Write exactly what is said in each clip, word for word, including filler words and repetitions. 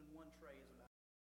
one tray is about.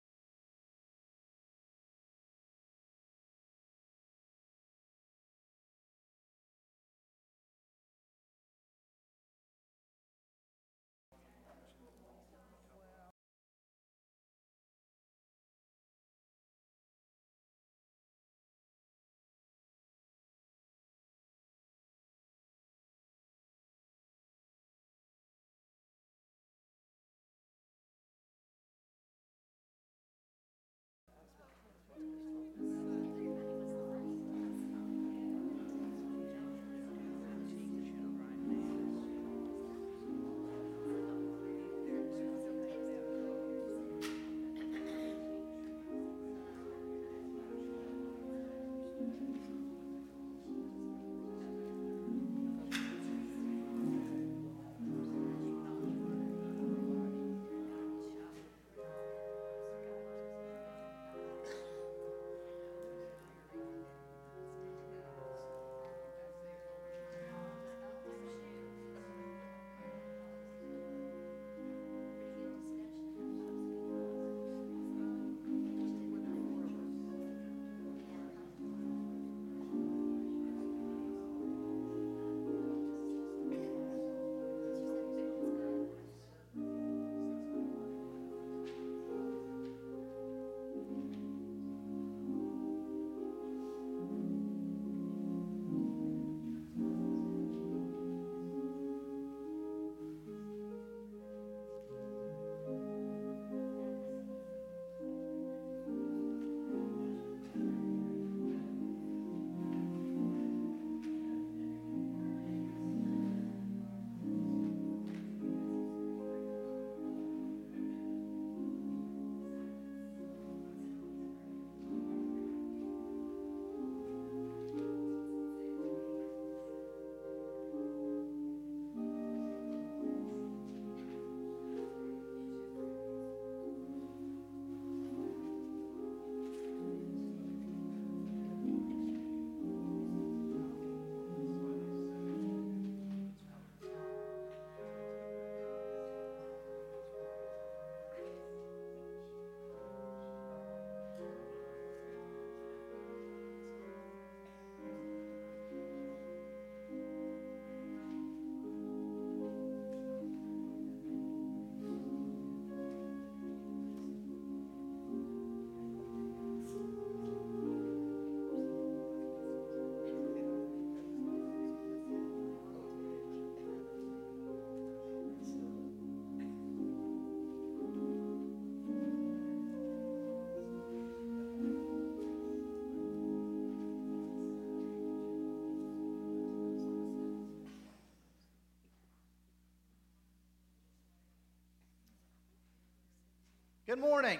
Good morning.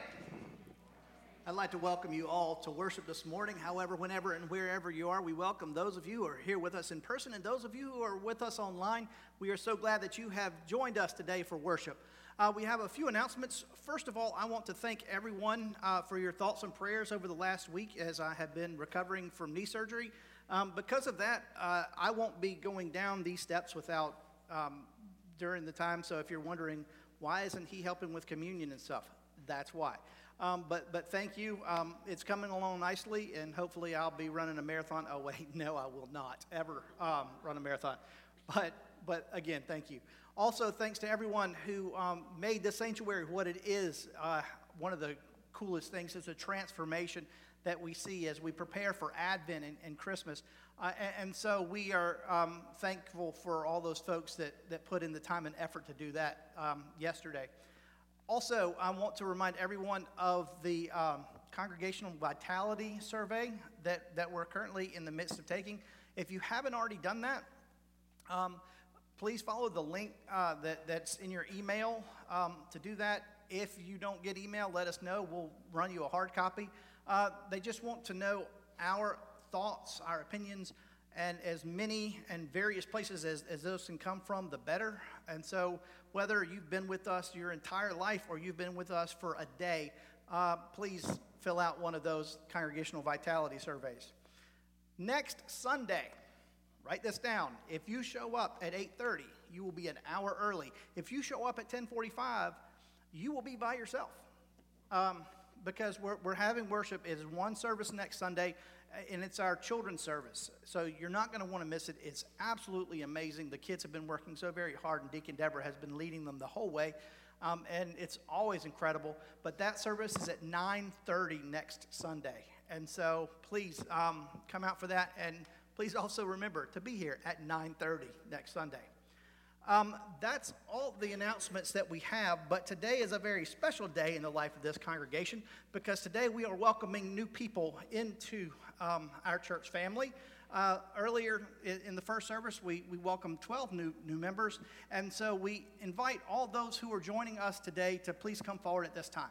I'd like to welcome you all to worship this morning. However, whenever and wherever you are, we welcome those of you who are here with us in person and those of you who are with us online. We are so glad that you have joined us today for worship. Uh, we have a few announcements. First of all, I want to thank everyone uh, for your thoughts and prayers over the last week as I have been recovering from knee surgery. Um, because of that, uh, I won't be going down these steps without um, during the time. So if you're wondering, why isn't he helping with communion and stuff? That's why. Um, but but thank you. Um, it's coming along nicely, and hopefully I'll be running a marathon. Oh, wait, no, I will not ever um, run a marathon. But but again, thank you. Also, thanks to everyone who um, made this sanctuary what it is. Uh, one of the coolest things is the transformation that we see as we prepare for Advent and, and Christmas. Uh, and, and so we are um, thankful for all those folks that, that put in the time and effort to do that um, yesterday. Also, I want to remind everyone of the um, Congregational Vitality Survey that, that we're currently in the midst of taking. If you haven't already done that, um, please follow the link uh, that, that's in your email um, to do that. If you don't get email, let us know. We'll run you a hard copy. Uh, they just want to know our thoughts, our opinions, and as many and various places as, as those can come from, the better. And so whether you've been with us your entire life or you've been with us for a day, uh, please fill out one of those Congregational Vitality Surveys. Next Sunday, write this down. If you show up at eight thirty, you will be an hour early. If you show up at ten forty-five, you will be by yourself. Um, because we're, we're having worship. It is one service next Sunday, and it's our children's service. So you're not going to want to miss it. It's absolutely amazing. The kids have been working so very hard, and Deacon Deborah has been leading them the whole way. Um, and it's always incredible. But that service is at nine thirty next Sunday. And so please um, come out for that. And please also remember to be here at nine thirty next Sunday. Um, that's all the announcements that we have, but today is a very special day in the life of this congregation because today we are welcoming new people into um, our church family. Uh, earlier in, in the first service, we, we welcomed twelve new, new members, and so we invite all those who are joining us today to please come forward at this time.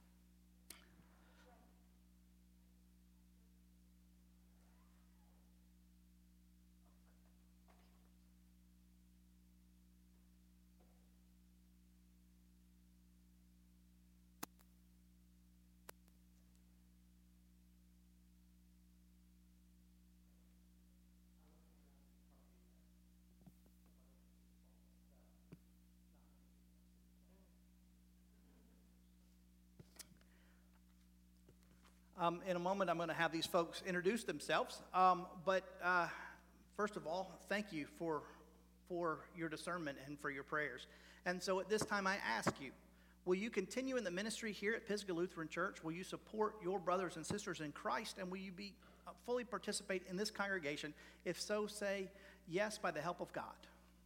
Um, in a moment, I'm going to have these folks introduce themselves. Um, but uh, first of all, thank you for, for your discernment and for your prayers. And so at this time, I ask you, will you continue in the ministry here at Pisgah Lutheran Church? Will you support your brothers and sisters in Christ? And will you be uh, fully participate in this congregation? If so, say yes by the help of God.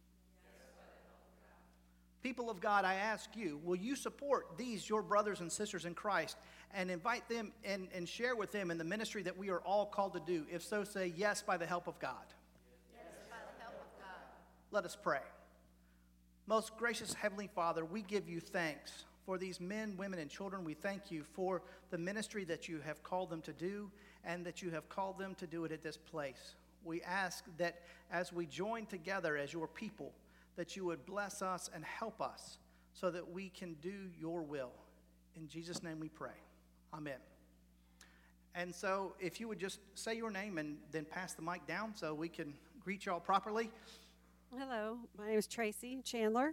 People of God, I ask you, will you support these, your brothers and sisters in Christ, and invite them and, and share with them in the ministry that we are all called to do? If so, say yes by the help of God. Yes, by the help of God. Let us pray. Most gracious Heavenly Father, we give you thanks for these men, women, and children. We thank you for the ministry that you have called them to do and that you have called them to do it at this place. We ask that as we join together as your people, that you would bless us and help us so that we can do your will. In Jesus' name we pray. Amen. And so if you would just say your name and then pass the mic down so we can greet y'all properly. Hello, my name is Tracy Chandler.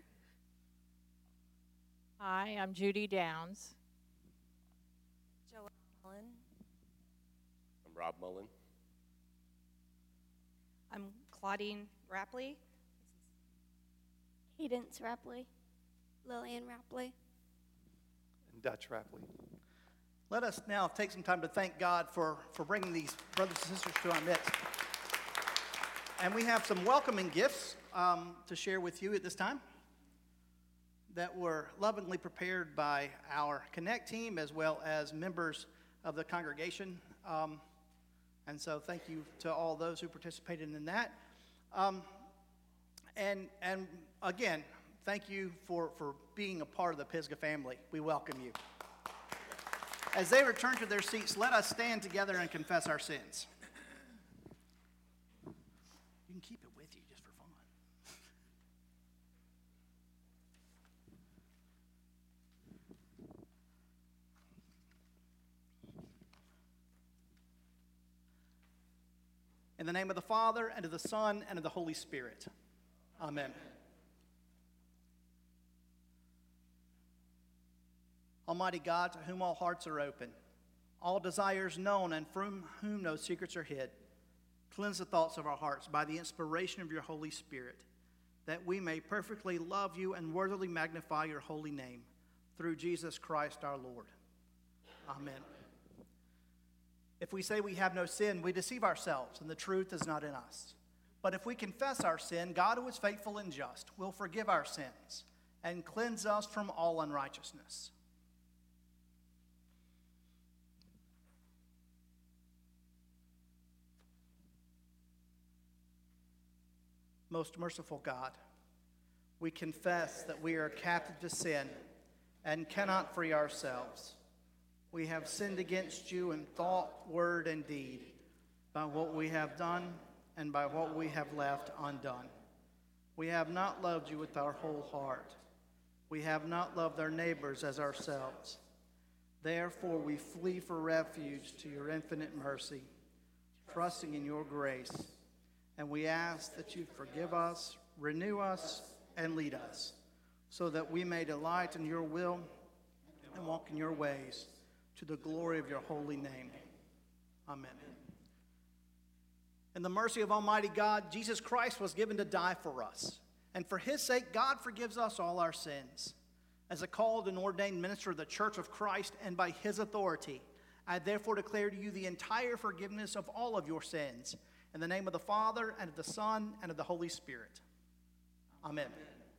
Hi, I'm Judy Downs. Joanne Mullen. I'm Rob Mullen. I'm Claudine Rapley. Cadence Rapley, Lillian Rapley, and Dutch Rapley. Let us now take some time to thank God for, for bringing these brothers and sisters to our midst. And we have some welcoming gifts um, to share with you at this time that were lovingly prepared by our Connect team as well as members of the congregation. Um, and so thank you to all those who participated in that. Um, and and again, thank you for, for being a part of the Pisgah family. We welcome you. As they return to their seats, let us stand together and confess our sins. You can keep it with you just for fun. In the name of the Father, and of the Son, and of the Holy Spirit. Amen. Almighty God, to whom all hearts are open, all desires known, and from whom no secrets are hid, cleanse the thoughts of our hearts by the inspiration of your Holy Spirit, that we may perfectly love you and worthily magnify your holy name, through Jesus Christ our Lord. Amen. If we say we have no sin, we deceive ourselves, and the truth is not in us. But if we confess our sin, God, who is faithful and just, will forgive our sins and cleanse us from all unrighteousness. Most merciful God, we confess that we are captive to sin and cannot free ourselves. We have sinned against you in thought, word, and deed, by what we have done and by what we have left undone. We have not loved you with our whole heart. We have not loved our neighbors as ourselves. Therefore, we flee for refuge to your infinite mercy, trusting in your grace. And we ask that you forgive us, renew us, and lead us, so that we may delight in your will and walk in your ways to the glory of your holy name. Amen. In the mercy of Almighty God, Jesus Christ was given to die for us. And for his sake, God forgives us all our sins. As a called and ordained minister of the Church of Christ and by his authority, I therefore declare to you the entire forgiveness of all of your sins. In the name of the Father, and of the Son, and of the Holy Spirit. Amen.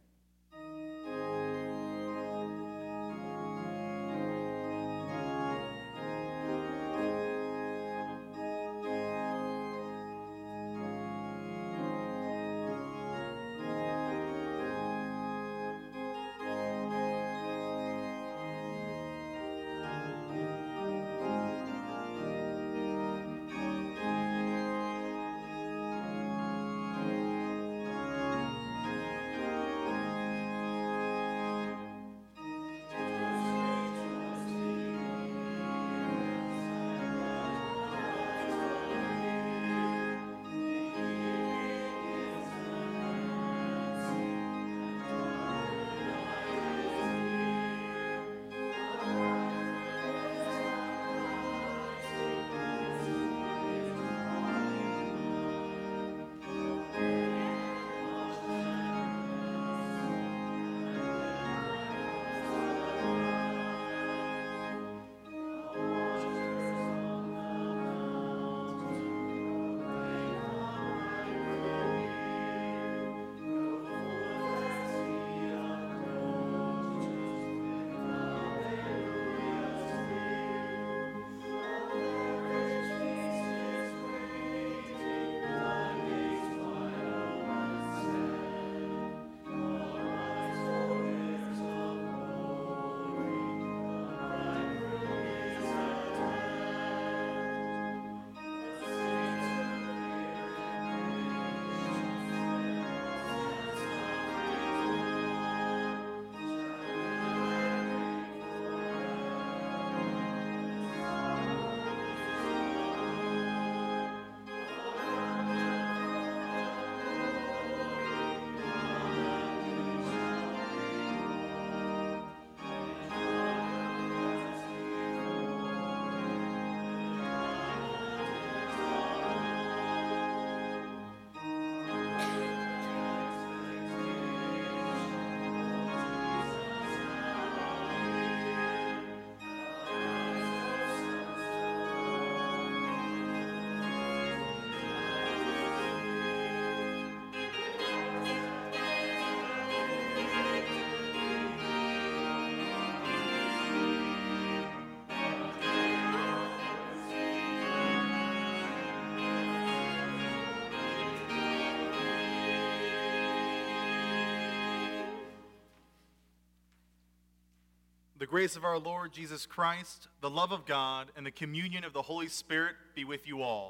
The grace of our Lord Jesus Christ, the love of God, and the communion of the Holy Spirit be with you all.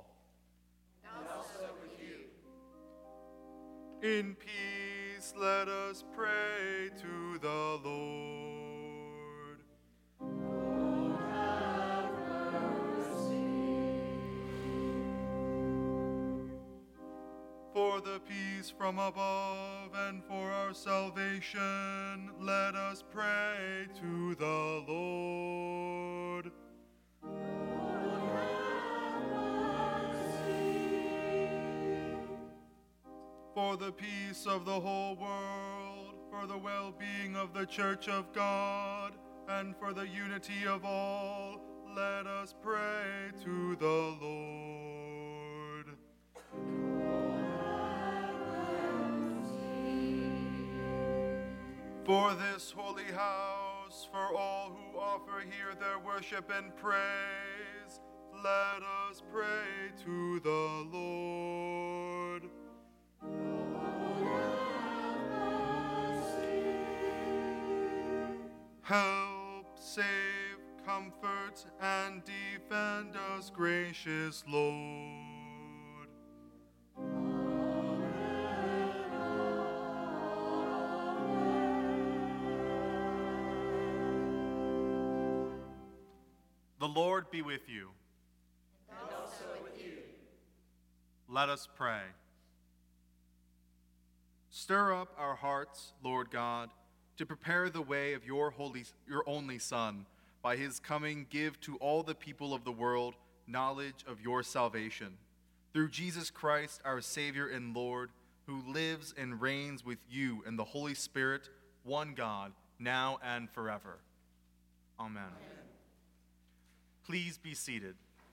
And also with you. In peace, let us pray to the Lord. Lord, have mercy. For the peace from above and for our salvation, let us pray to the Lord. Lord, have mercy. For the peace of the whole world, for the well-being of the Church of God, and for the unity of all, let us pray to the Lord. For this holy house, for all who offer here their worship and praise, let us pray to the Lord. Help, save, comfort, and defend us, gracious Lord. The Lord be with you. And also with you. Let us pray. Stir up our hearts, Lord God, to prepare the way of your holy, your only Son, by his coming give to all the people of the world knowledge of your salvation. Through Jesus Christ, our Savior and Lord, who lives and reigns with you in the Holy Spirit, one God, now and forever. Amen. Amen. Please be seated.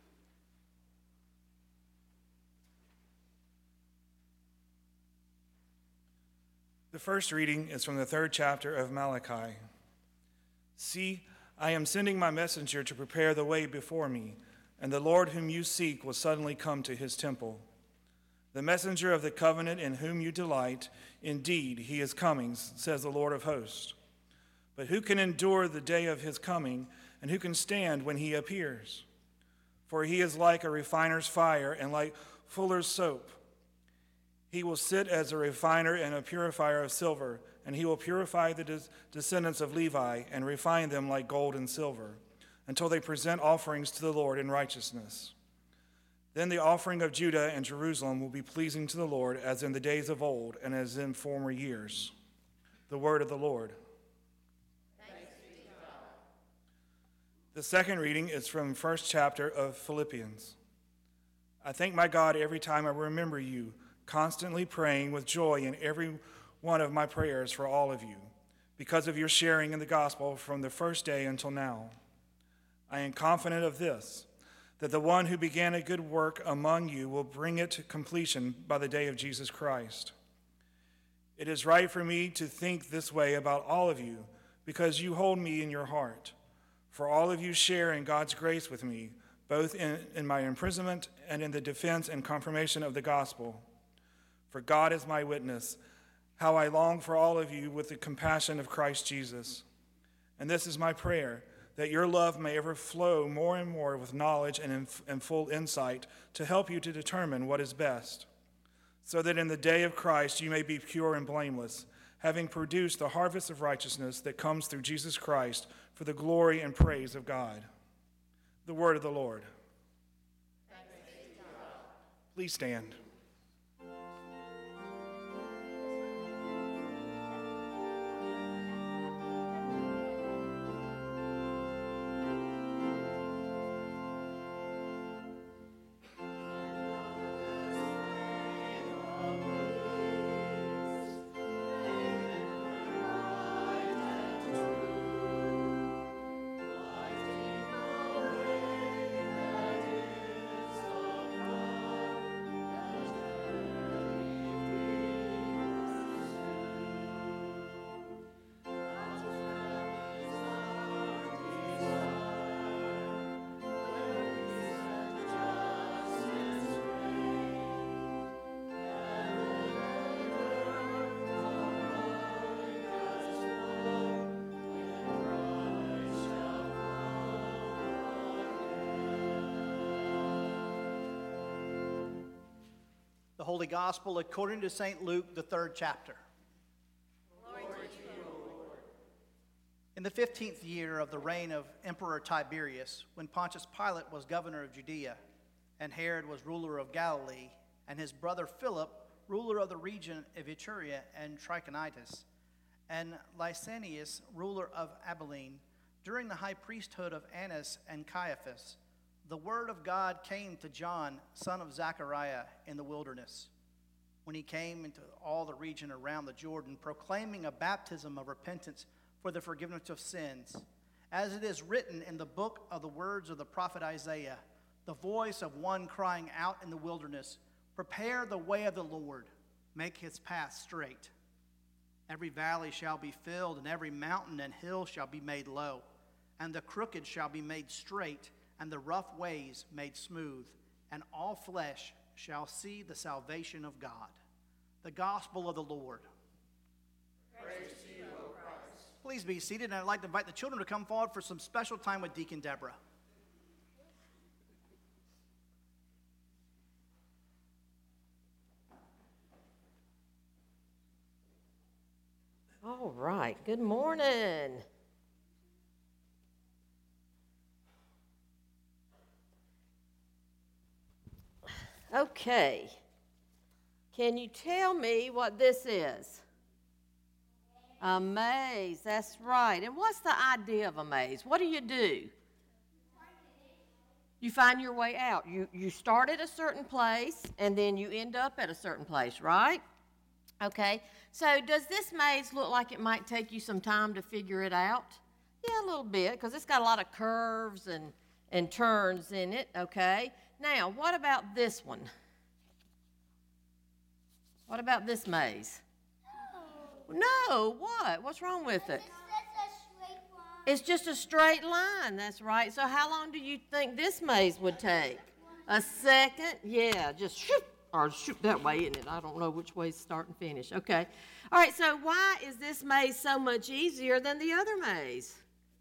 The first reading is from the third chapter of Malachi. See, I am sending my messenger to prepare the way before me, and the Lord whom you seek will suddenly come to his temple. The messenger of the covenant in whom you delight, indeed, he is coming, says the Lord of hosts. But who can endure the day of his coming, and who can stand when he appears? For he is like a refiner's fire and like fuller's soap. He will sit as a refiner and a purifier of silver, and he will purify the des- descendants of Levi and refine them like gold and silver, until they present offerings to the Lord in righteousness. Then the offering of Judah and Jerusalem will be pleasing to the Lord, as in the days of old and as in former years. The word of the Lord. Thanks be to God. The second reading is from the first chapter of Philippians. I thank my God every time I remember you, constantly praying with joy in every one of my prayers for all of you, because of your sharing in the gospel from the first day until now. I am confident of this, that the one who began a good work among you will bring it to completion by the day of Jesus Christ. It is right for me to think this way about all of you, because you hold me in your heart. For all of you share in God's grace with me, both in, in my imprisonment and in the defense and confirmation of the gospel. For God is my witness, how I long for all of you with the compassion of Christ Jesus. And this is my prayer, that your love may ever flow more and more with knowledge and, in, and full insight to help you to determine what is best, so that in the day of Christ you may be pure and blameless, having produced the harvest of righteousness that comes through Jesus Christ for the glory and praise of God. The word of the Lord. Please stand. The Holy Gospel according to Saint Luke, the third chapter. Glory to you, Lord. In the fifteenth year of the reign of Emperor Tiberius, when Pontius Pilate was governor of Judea, and Herod was ruler of Galilee, and his brother Philip, ruler of the region of Iturea and Trachonitis, and Lysanias, ruler of Abilene, during the high priesthood of Annas and Caiaphas, the word of God came to John, son of Zechariah, in the wilderness, when he came into all the region around the Jordan, proclaiming a baptism of repentance for the forgiveness of sins. As it is written in the book of the words of the prophet Isaiah, the voice of one crying out in the wilderness, prepare the way of the Lord, make his path straight. Every valley shall be filled, and every mountain and hill shall be made low, and the crooked shall be made straight, and the rough ways made smooth, and all flesh shall see the salvation of God. The gospel of the Lord. Praise to you, O Christ. Please be seated, and I'd like to invite the children to come forward for some special time with Deacon Deborah. All right, good morning. Okay, can you tell me what this is? A maze, that's right. And what's the idea of a maze? What do you do? You find your way out. You, you start at a certain place, and then you end up at a certain place, right? Okay, so does this maze look like it might take you some time to figure it out? Yeah, a little bit, because it's got a lot of curves and, and turns in it, okay? Now, what about this one? What about this maze? No, what? What's wrong with it? It's just a straight line, that's right. So how long do you think this maze would take? A second? Yeah, just shoot, or shoot that way, isn't it? I don't know which way is start and finish. Okay. All right, so why is this maze so much easier than the other maze?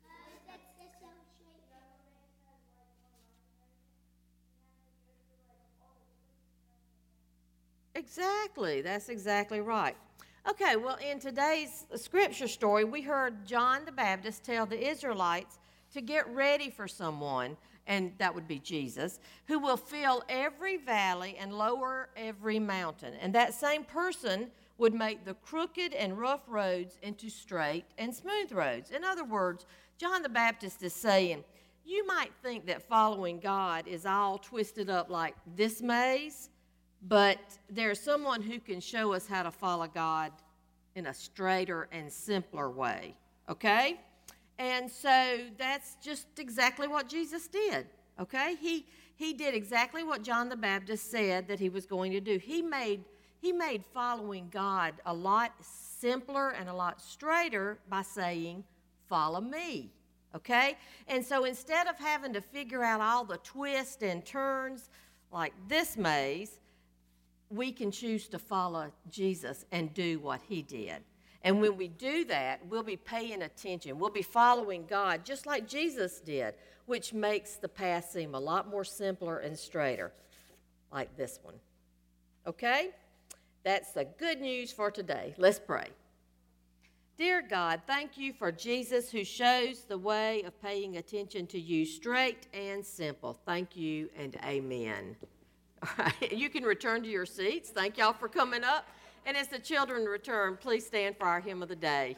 Exactly, that's exactly right. Okay, well, in today's scripture story, we heard John the Baptist tell the Israelites to get ready for someone, and that would be Jesus, who will fill every valley and lower every mountain. And that same person would make the crooked and rough roads into straight and smooth roads. In other words, John the Baptist is saying, you might think that following God is all twisted up like this maze, but there's someone who can show us how to follow God in a straighter and simpler way, okay? And so that's just exactly what Jesus did, okay? He, he did exactly what John the Baptist said that he was going to do. He made, he made following God a lot simpler and a lot straighter by saying, follow me, okay? And so instead of having to figure out all the twists and turns like this maze, we can choose to follow Jesus and do what he did. And when we do that, we'll be paying attention. We'll be following God just like Jesus did, which makes the path seem a lot more simpler and straighter, like this one. Okay? That's the good news for today. Let's pray. Dear God, thank you for Jesus who shows the way of paying attention to you, straight and simple. Thank you and amen. All right, you can return to your seats. Thank y'all for coming up. And as the children return, please stand for our hymn of the day.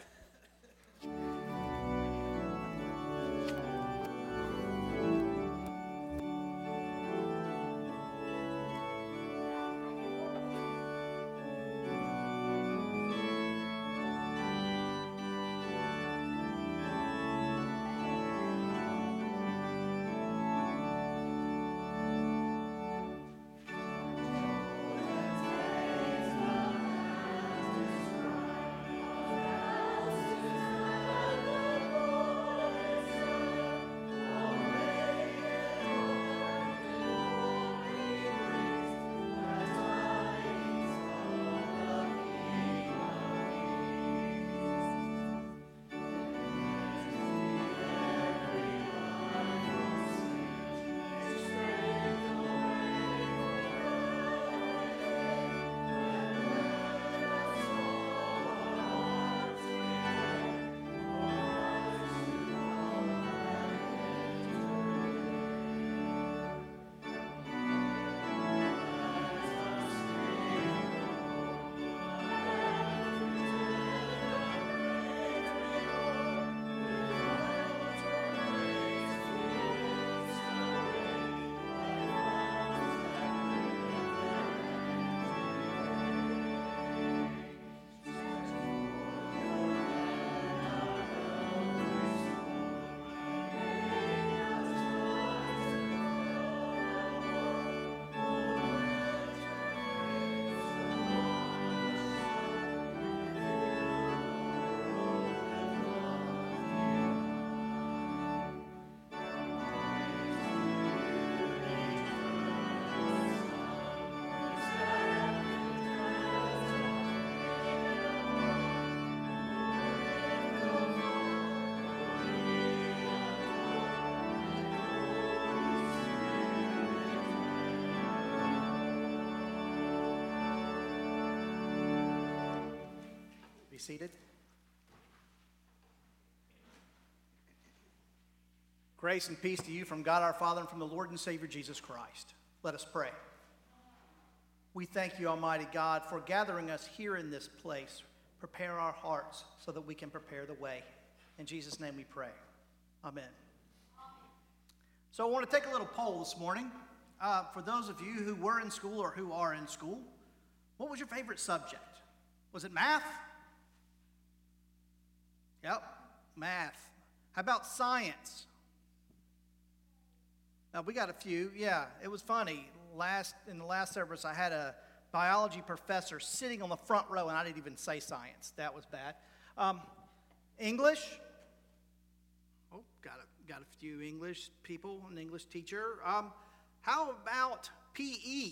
Be seated. Grace and peace to you from God our Father and from the Lord and Savior Jesus Christ. Let us pray. We thank you, Almighty God, for gathering us here in this place, Prepare our hearts so that we can prepare the way. In Jesus' name we pray. Amen. So I want to take a little poll this morning. Uh, for those of you who were in school or who are in school, what was your favorite subject? Was it math? Yep, math. How about science? Now, we got a few. Yeah, it was funny. Last in the last service, I had a biology professor sitting on the front row, and I didn't even say science. That was bad. Um, English. Oh, got a, got a few English people, an English teacher. Um, how about P E?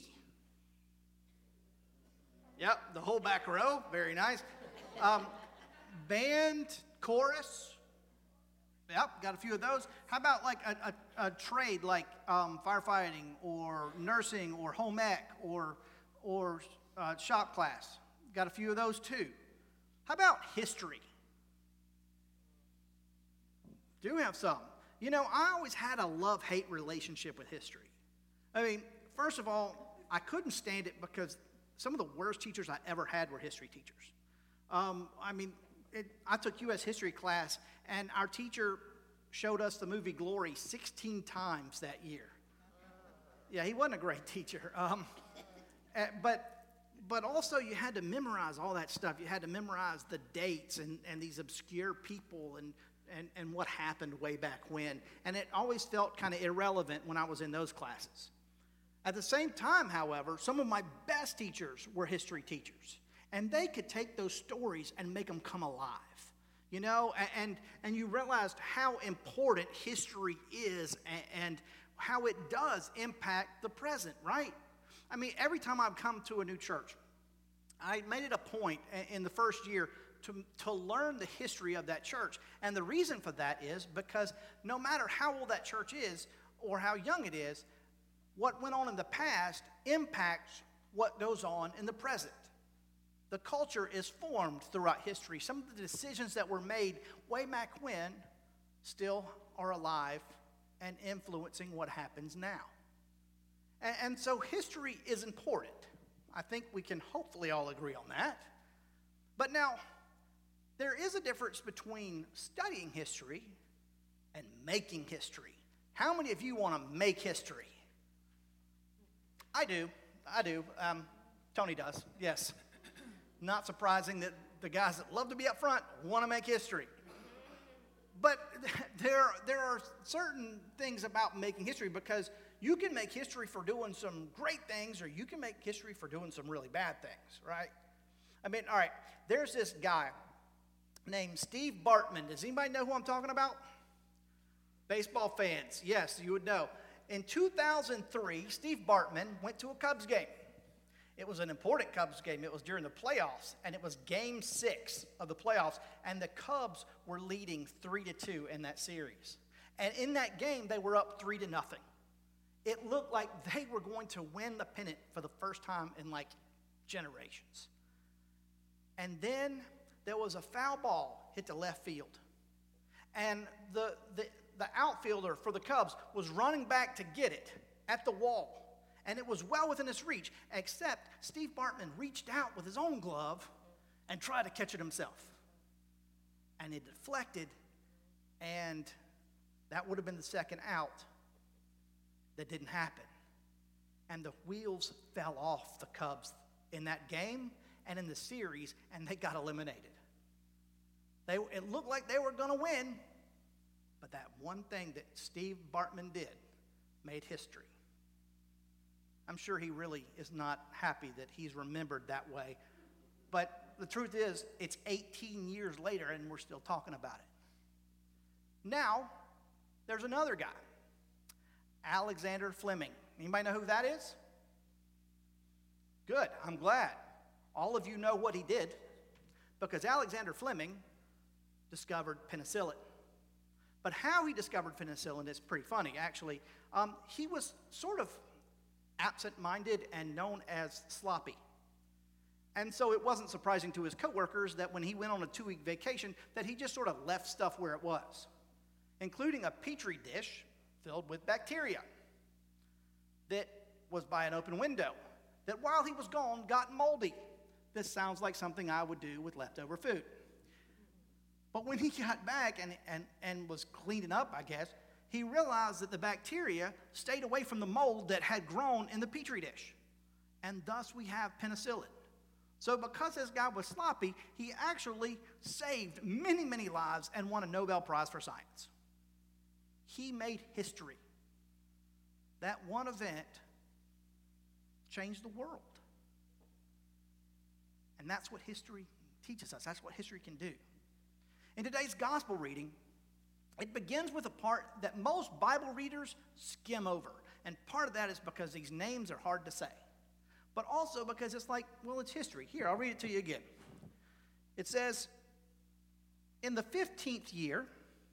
Yep, the whole back row. Very nice. Um, band, chorus. Yep, got a few of those. How about like a, a, a trade like um, firefighting or nursing or home ec or, or uh, shop class? Got a few of those too. How about history? Do have some. You know, I always had a love-hate relationship with history. I mean, first of all, I couldn't stand it because some of the worst teachers I ever had were history teachers. Um, I mean, it, I took U S history class, and our teacher showed us the movie Glory sixteen times that year. Yeah, he wasn't a great teacher. Um, uh, but but also you had to memorize all that stuff. You had to memorize the dates and, and these obscure people and, and, and what happened way back when. And it always felt kind of irrelevant when I was in those classes. At the same time, however, some of my best teachers were history teachers. And they could take those stories and make them come alive. You know, and, and you realized how important history is and, and how it does impact the present, right? I mean, every time I've come to a new church, I made it a point in the first year to, to learn the history of that church. And the reason for that is because no matter how old that church is or how young it is, what went on in the past impacts what goes on in the present. The culture is formed throughout history. Some of the decisions that were made way back when still are alive and influencing what happens now. And, and so history is important. I think we can hopefully all agree on that. But now, there is a difference between studying history and making history. How many of you want to make history? I do. I do. Um, Tony does, yes. Not surprising that the guys that love to be up front want to make history. But there, there are certain things about making history because you can make history for doing some great things or you can make history for doing some really bad things, right? I mean, all right, there's this guy named Steve Bartman. Does anybody know who I'm talking about? Baseball fans, yes, you would know. In two thousand three, Steve Bartman went to a Cubs game. It was an important Cubs game. It was during the playoffs, and it was game six of the playoffs, and the Cubs were leading three to two in that series. And in that game, they were up three to nothing. It looked like they were going to win the pennant for the first time in like generations. And then there was a foul ball hit to left field. And the, the, the outfielder for the Cubs was running back to get it at the wall. And it was well within his reach, except Steve Bartman reached out with his own glove and tried to catch it himself. And it deflected, and that would have been the second out. That didn't happen. And the wheels fell off the Cubs in that game and in the series, and they got eliminated. They, it looked like they were going to win, but that one thing that Steve Bartman did made history. I'm sure he really is not happy that he's remembered that way. But the truth is, it's eighteen years later and we're still talking about it. Now, there's another guy, Alexander Fleming. Anybody know who that is? Good, I'm glad. All of you know what he did because Alexander Fleming discovered penicillin. But how he discovered penicillin is pretty funny, actually. Um, he was sort of absent-minded and known as sloppy. And so it wasn't surprising to his coworkers that when he went on a two-week vacation that he just sort of left stuff where it was, including a petri dish filled with bacteria that was by an open window that while he was gone got moldy. this sounds like something I would do with leftover food. But when he got back and, and, and was cleaning up, I guess, he realized that the bacteria stayed away from the mold that had grown in the petri dish. And thus we have penicillin. So because this guy was sloppy, he actually saved many, many lives and won a Nobel Prize for science. He made history. That one event changed the world. And that's what history teaches us. That's what history can do. In today's gospel reading, it begins with a part that most Bible readers skim over. And part of that is because these names are hard to say. But also because it's like, well, it's history. Here, I'll read it to you again. It says, in the fifteenth year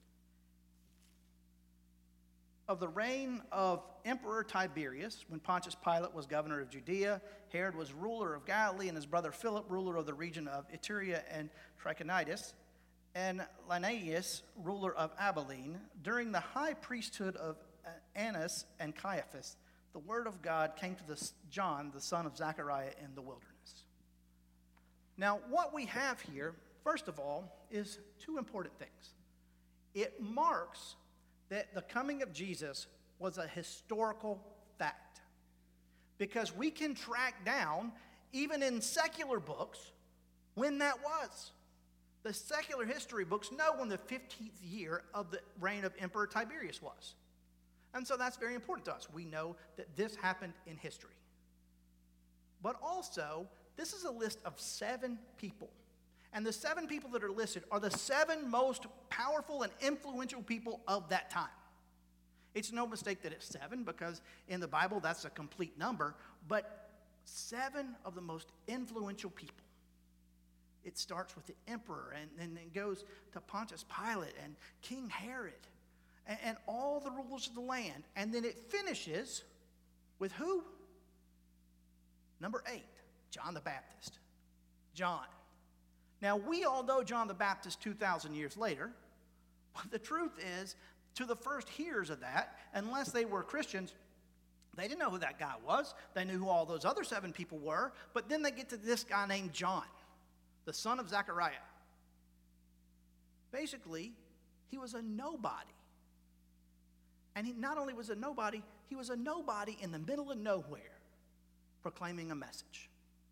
of the reign of Emperor Tiberius, when Pontius Pilate was governor of Judea, Herod was ruler of Galilee, and his brother Philip, ruler of the region of Iturea and Trachonitis, and Linnaeus, ruler of Abilene, during the high priesthood of Annas and Caiaphas, the word of God came to the, John, the son of Zechariah, in the wilderness. Now, what we have here, first of all, is two important things. It marks that the coming of Jesus was a historical fact, because we can track down, even in secular books, when that was. The secular history books know when the fifteenth year of the reign of Emperor Tiberius was. And so that's very important to us. We know that this happened in history. But also, this is a list of seven people. And the seven people that are listed are the seven most powerful and influential people of that time. It's no mistake that it's seven, because in the Bible that's a complete number, but seven of the most influential people. It starts with the emperor, and then it goes to Pontius Pilate and King Herod, and, and all the rulers of the land. And then it finishes with who? Number eight, John the Baptist. John. Now, we all know John the Baptist two thousand years later, but the truth is, to the first hearers of that, unless they were Christians, they didn't know who that guy was. They knew who all those other seven people were, but then they get to this guy named John, the son of Zechariah. Basically, he was a nobody. And he not only was a nobody, he was a nobody in the middle of nowhere, proclaiming a message.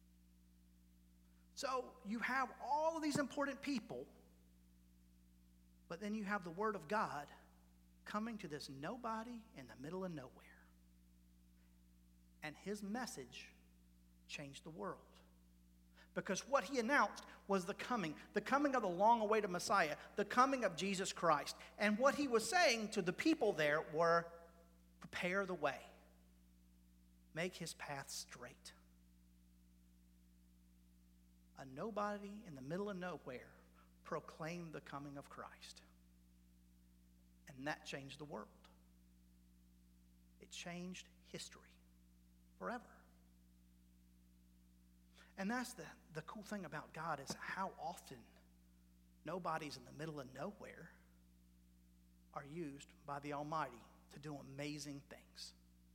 So you have all of these important people, but then you have the Word of God coming to this nobody in the middle of nowhere. And his message changed the world. Because what he announced was the coming, the coming of the long-awaited Messiah, the coming of Jesus Christ. And what he was saying to the people there were, prepare the way. Make his path straight. A nobody in the middle of nowhere proclaimed the coming of Christ. And that changed the world. It changed history forever. And that's the, the cool thing about God, is how often nobodies in the middle of nowhere are used by the Almighty to do amazing things.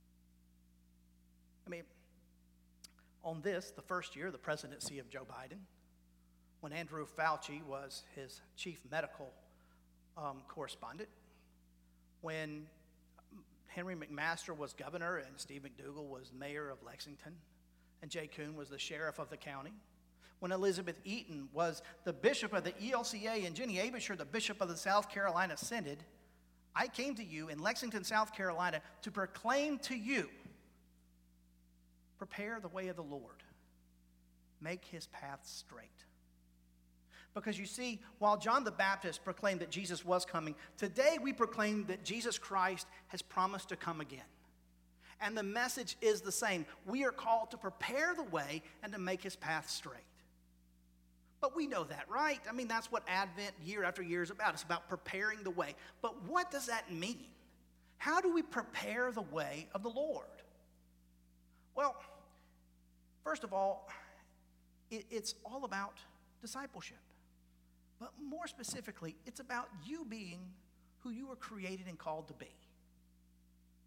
I mean, on this, the first year of the presidency of Joe Biden, when Andrew Fauci was his chief medical um, correspondent, when Henry McMaster was governor and Steve McDougal was mayor of Lexington, and Jay Kuhn was the sheriff of the county, when Elizabeth Eaton was the bishop of the E L C A and Jenny Abisher the bishop of the South Carolina Synod, I came to you in Lexington, South Carolina, to proclaim to you, prepare the way of the Lord. Make his path straight. Because you see, while John the Baptist proclaimed that Jesus was coming, today we proclaim that Jesus Christ has promised to come again. And the message is the same. We are called to prepare the way and to make his path straight. But we know that, right? I mean, that's what Advent year after year is about. It's about preparing the way. But what does that mean? How do we prepare the way of the Lord? Well, first of all, it, it's all about discipleship. But more specifically, it's about you being who you were created and called to be.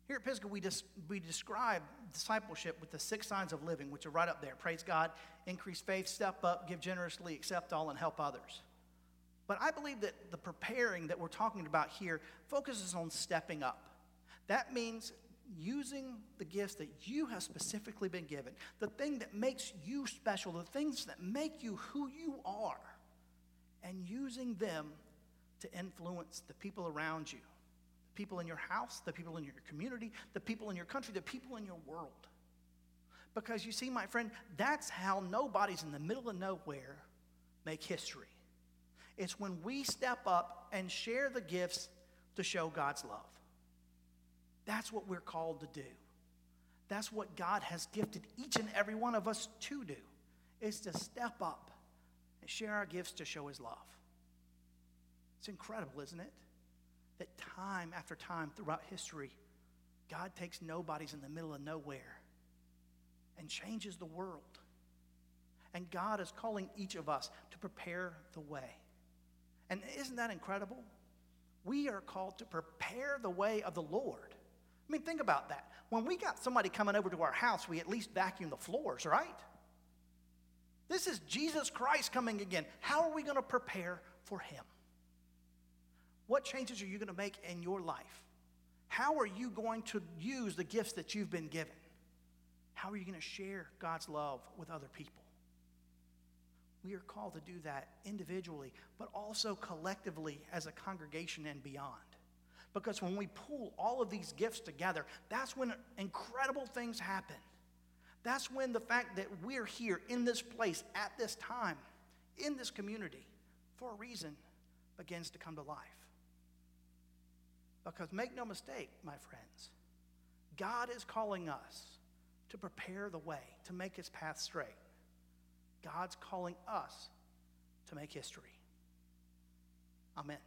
Here at Pisgah, we, dis- we describe discipleship with the six signs of living, which are right up there. Praise God, increase faith, step up, give generously, accept all, and help others. But I believe that the preparing that we're talking about here focuses on stepping up. That means using the gifts that you have specifically been given, the thing that makes you special, the things that make you who you are, and using them to influence the people around you, the people in your house, the people in your community, the people in your country, the people in your world. Because you see, my friend, that's how nobodies in the middle of nowhere make history. It's when we step up and share the gifts to show God's love. That's what we're called to do. That's what God has gifted each and every one of us to do, is to step up and share our gifts to show his love. It's incredible, isn't it? That time after time throughout history, God takes nobodies in the middle of nowhere and changes the world. And God is calling each of us to prepare the way. And isn't that incredible? We are called to prepare the way of the Lord. I mean, think about that. When we got somebody coming over to our house, we at least vacuum the floors, right? This is Jesus Christ coming again. How are we going to prepare for him? What changes are you going to make in your life? How are you going to use the gifts that you've been given? How are you going to share God's love with other people? We are called to do that individually, but also collectively as a congregation and beyond. Because when we pull all of these gifts together, that's when incredible things happen. That's when the fact that we're here in this place at this time, in this community, for a reason, begins to come to life. Because make no mistake, my friends, God is calling us to prepare the way, to make his path straight. God's calling us to make history. Amen.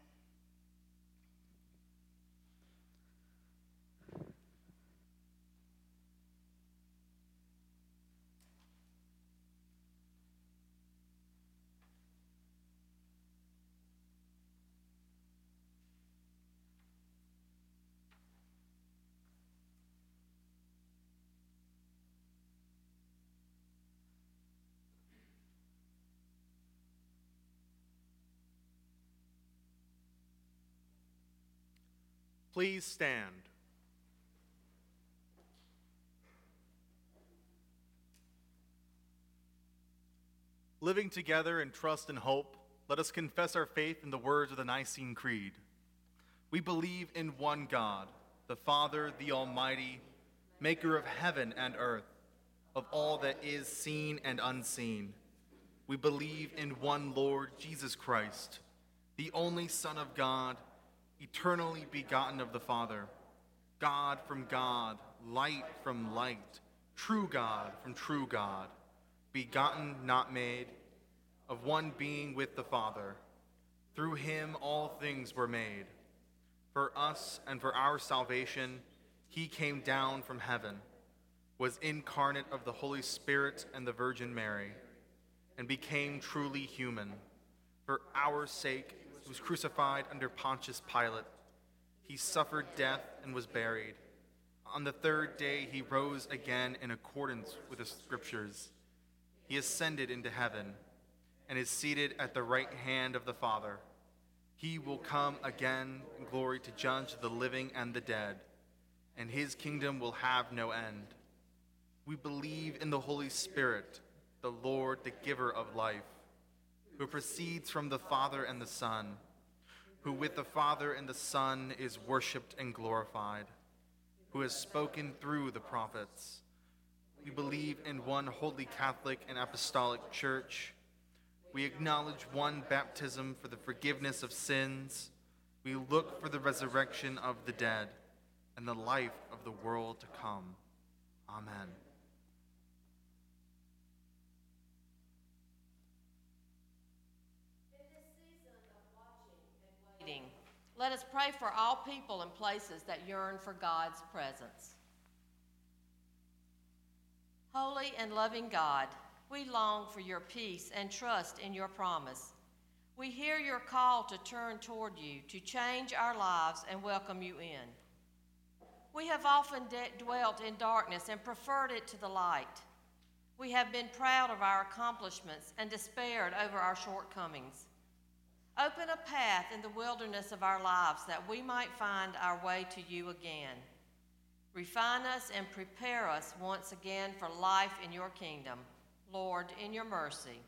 Please stand. Living together in trust and hope, let us confess our faith in the words of the Nicene Creed. We believe in one God, the Father, the Almighty, maker of heaven and earth, of all that is seen and unseen. We believe in one Lord, Jesus Christ, the only Son of God, eternally begotten of the Father, God from God, light from light, true God from true God, begotten, not made, of one being with the Father. Through him all things were made. For us and for our salvation, he came down from heaven, was incarnate of the Holy Spirit and the Virgin Mary, and became truly human. For our sake, he was crucified under Pontius Pilate. He suffered death and was buried. On the third day, he rose again in accordance with the Scriptures. He ascended into heaven and is seated at the right hand of the Father. He will come again in glory to judge the living and the dead, and his kingdom will have no end. We believe in the Holy Spirit, the Lord, the giver of life, who proceeds from the Father and the Son, who with the Father and the Son is worshipped and glorified, who has spoken through the prophets. We believe in one holy Catholic and apostolic church. We acknowledge one baptism for the forgiveness of sins. We look for the resurrection of the dead and the life of the world to come. Amen. Let us pray for all people and places that yearn for God's presence. Holy and loving God, we long for your peace and trust in your promise. We hear your call to turn toward you, to change our lives and welcome you in. We have often de- dwelt in darkness and preferred it to the light. We have been proud of our accomplishments and despaired over our shortcomings. Open a path in the wilderness of our lives that we might find our way to you again. Refine us and prepare us once again for life in your kingdom. Lord, in your mercy.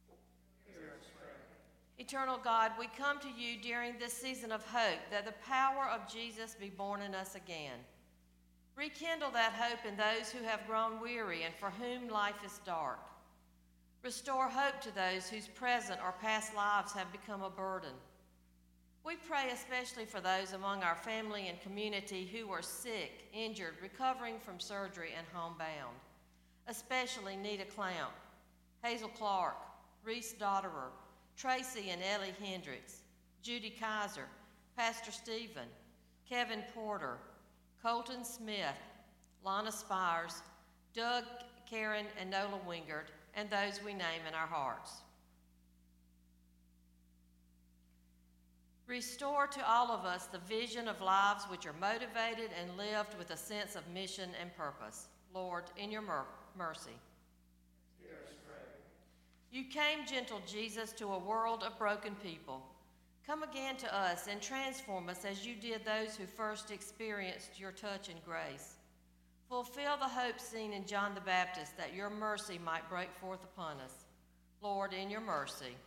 Eternal God, we come to you during this season of hope that the power of Jesus be born in us again. Rekindle that hope in those who have grown weary and for whom life is dark. Restore hope to those whose present or past lives have become a burden. We pray especially for those among our family and community who are sick, injured, recovering from surgery, and homebound, especially Nita Clown, Hazel Clark, Reese Dotterer, Tracy and Ellie Hendricks, Judy Kaiser, Pastor Stephen, Kevin Porter, Colton Smith, Lana Spires, Doug, Karen, and Nola Wingard, and those we name in our hearts. Restore to all of us the vision of lives which are motivated and lived with a sense of mission and purpose. Lord, in your mer- mercy. You came, gentle Jesus, to a world of broken people. Come again to us and transform us as you did those who first experienced your touch and grace. Fulfill the hope seen in John the Baptist that your mercy might break forth upon us. Lord, in your mercy.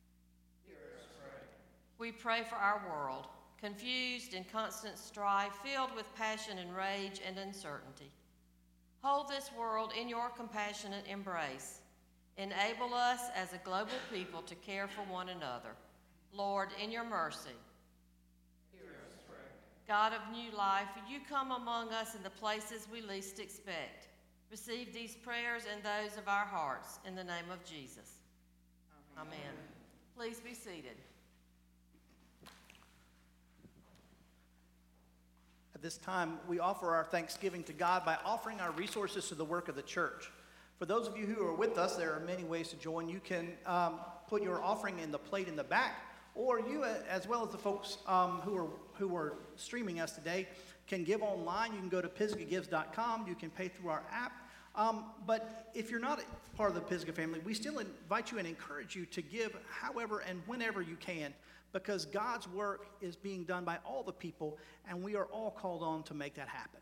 We pray for our world, confused in constant strife, filled with passion and rage and uncertainty. Hold this world in your compassionate embrace. Enable us as a global people to care for one another. Lord, in your mercy. God of new life, you come among us in the places we least expect. Receive these prayers and those of our hearts in the name of Jesus. Amen. Amen. Please be seated. At this time, we offer our thanksgiving to God by offering our resources to the work of the church. For those of you who are with us, there are many ways to join. You can um, put your offering in the plate in the back, or you, as well as the folks um, who are who are streaming us today, can give online. You can go to pisgah gives dot com. You can pay through our app. Um, but if you're not part of the Pisgah family, we still invite you and encourage you to give however and whenever you can, because God's work is being done by all the people, and we are all called on to make that happen.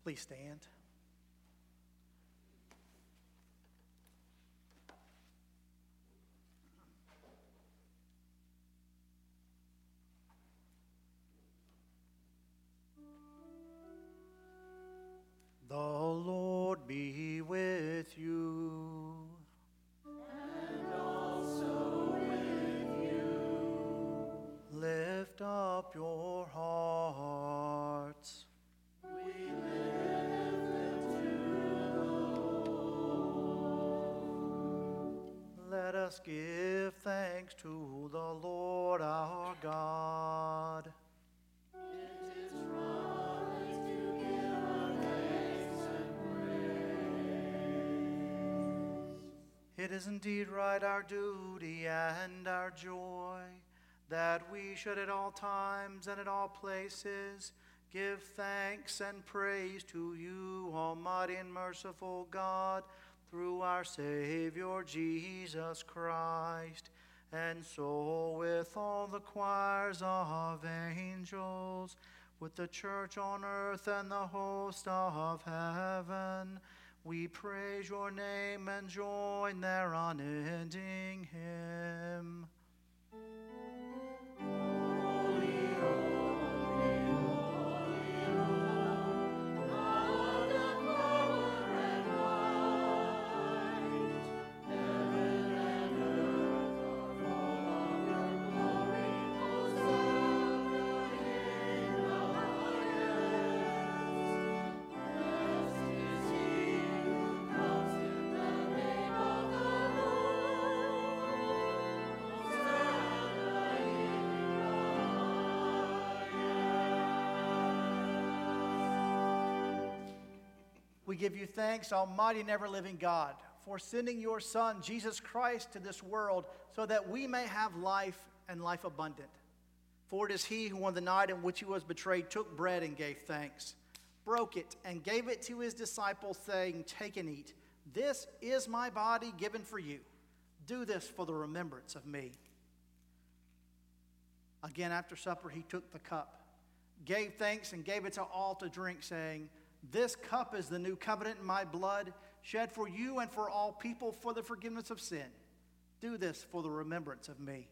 Please stand. The Lord be with you. And also with you. Lift up your hearts. We lift them to the Lord. Let us give thanks to the Lord our God. It is right to give our thanks and praise. It is indeed right, our duty and our joy, that we should at all times and at all places give thanks and praise to you, Almighty and merciful God, through our Savior Jesus Christ. And so with all the choirs of angels, with the church on earth and the host of heaven, we praise your name and join their unending hymn. We give you thanks, Almighty and ever-living God, for sending your Son, Jesus Christ, to this world so that we may have life and life abundant. For it is he who on the night in which he was betrayed took bread and gave thanks, broke it, and gave it to his disciples, saying, "Take and eat. This is my body given for you. Do this for the remembrance of me." Again, after supper, he took the cup, gave thanks, and gave it to all to drink, saying, "This cup is the new covenant in my blood, shed for you and for all people for the forgiveness of sin. Do this for the remembrance of me."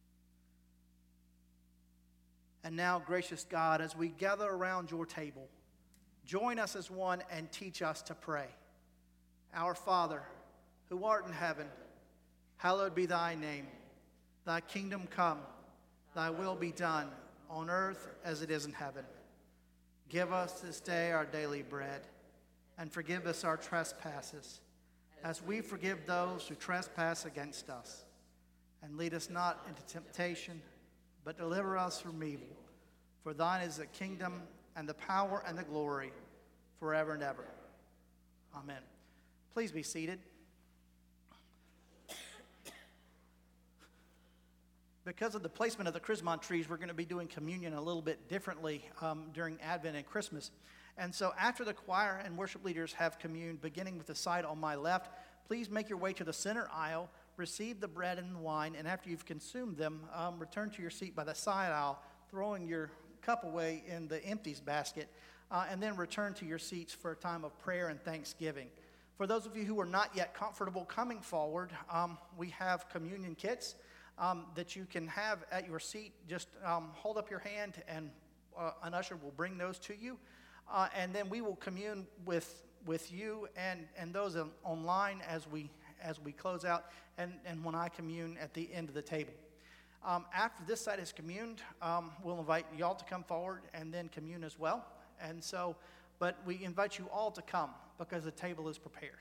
And now, gracious God, as we gather around your table, join us as one and teach us to pray. Our Father, who art in heaven, hallowed be thy name. Thy kingdom come, thy will be done, on earth as it is in heaven. Give us this day our daily bread, and forgive us our trespasses, as we forgive those who trespass against us. And lead us not into temptation, but deliver us from evil. For thine is the kingdom, and the power, and the glory, forever and ever. Amen. Please be seated. Because of the placement of the Chrismon trees, we're going to be doing communion a little bit differently um, during Advent and Christmas. And so after the choir and worship leaders have communed, beginning with the side on my left, please make your way to the center aisle, receive the bread and the wine, and after you've consumed them, um, return to your seat by the side aisle, throwing your cup away in the empties basket, uh, and then return to your seats for a time of prayer and thanksgiving. For those of you who are not yet comfortable coming forward, um, we have communion kits Um, that you can have at your seat. Just um, hold up your hand, and uh, an usher will bring those to you. Uh, and then we will commune with with you and, and those on, online as we as we close out, and, and when I commune at the end of the table. Um, after this side is communed, um, we'll invite y'all to come forward and then commune as well. And so, but we invite you all to come because the table is prepared.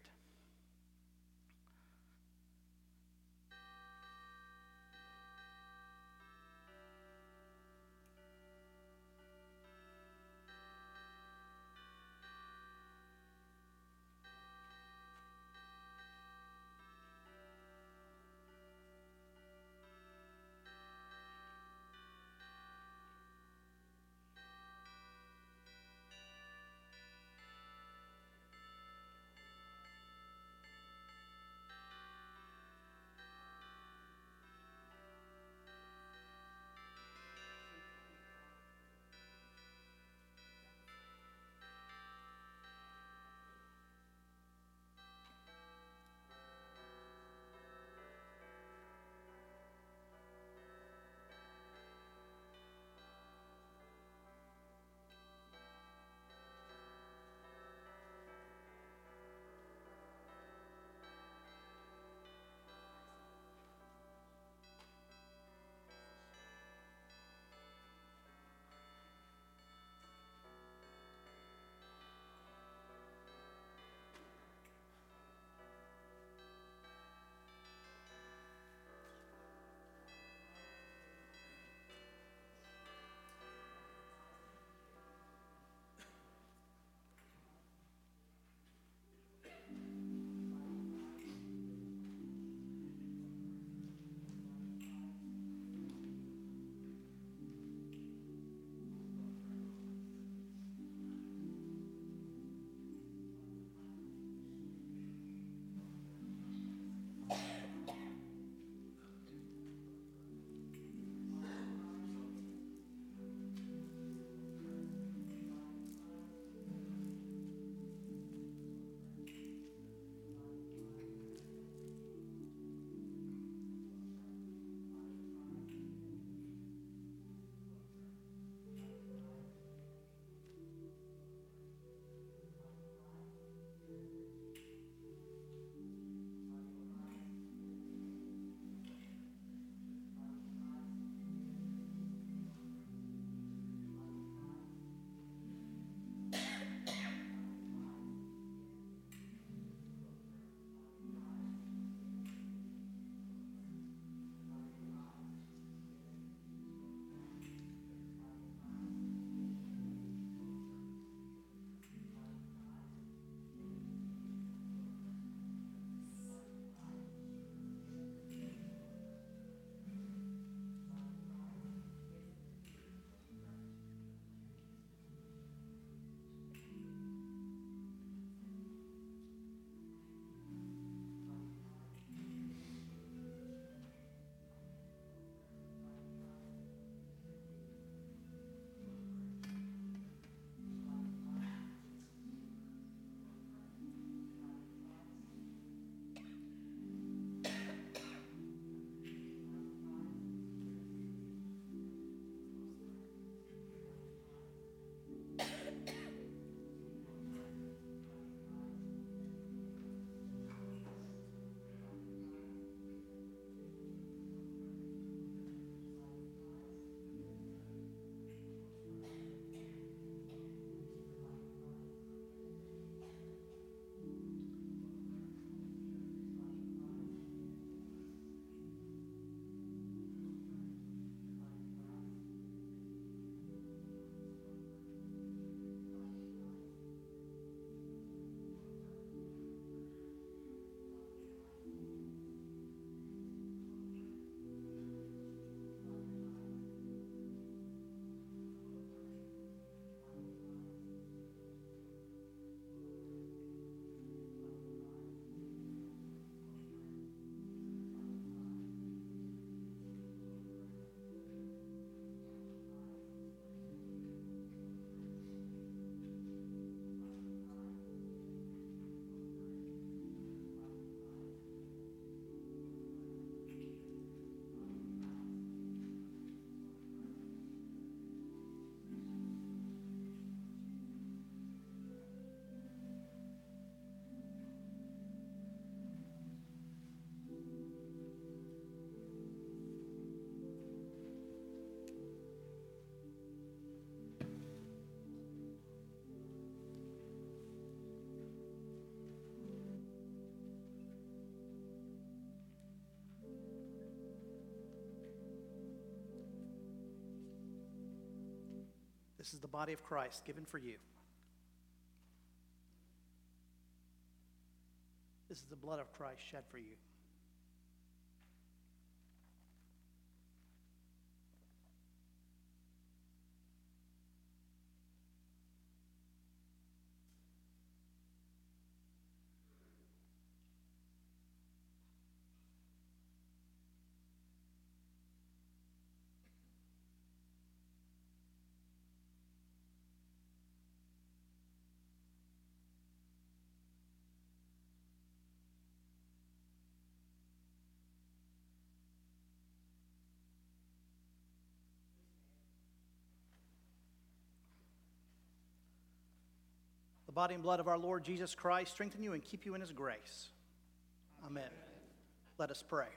This is the body of Christ given for you. This is the blood of Christ shed for you. The body and blood of our Lord Jesus Christ strengthen you and keep you in his grace. Amen. Let us pray.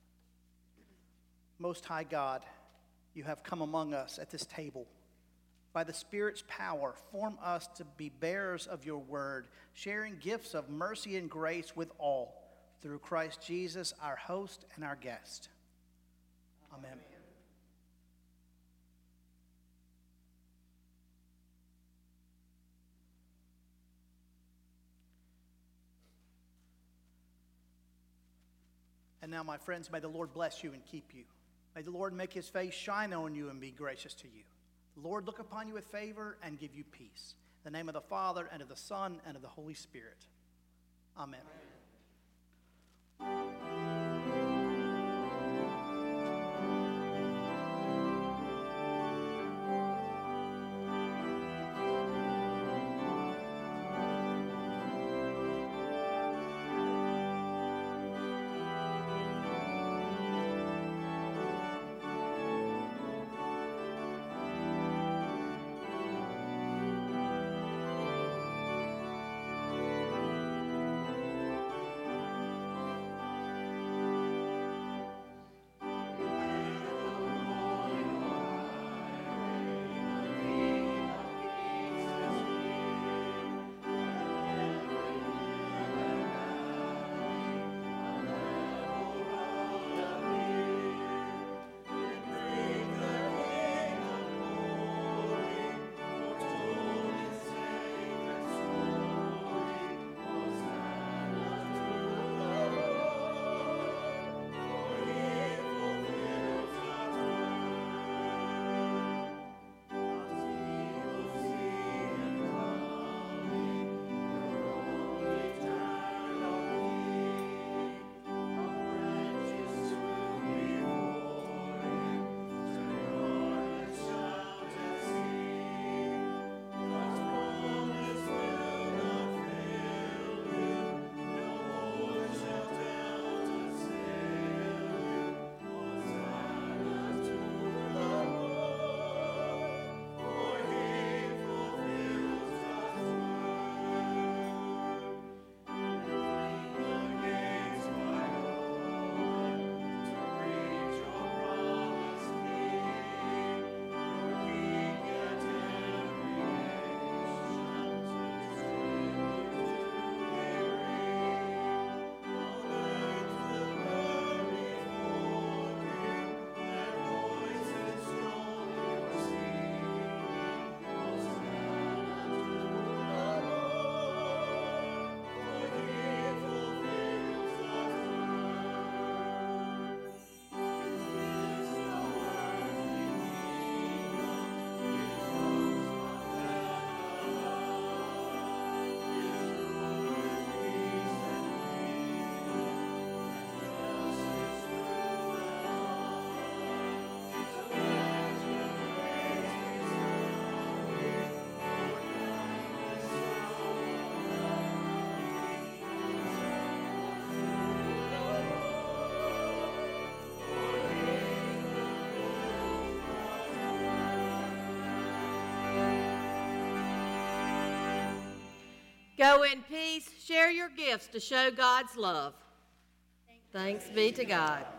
Most high God, you have come among us at this table. By the Spirit's power, form us to be bearers of your word, sharing gifts of mercy and grace with all, through Christ Jesus, our host and our guest. Amen. And now, my friends, may the Lord bless you and keep you. May the Lord make his face shine on you and be gracious to you. The Lord look upon you with favor and give you peace. In the name of the Father, and of the Son, and of the Holy Spirit. Amen. Go in peace, share your gifts to show God's love. Thanks be to God.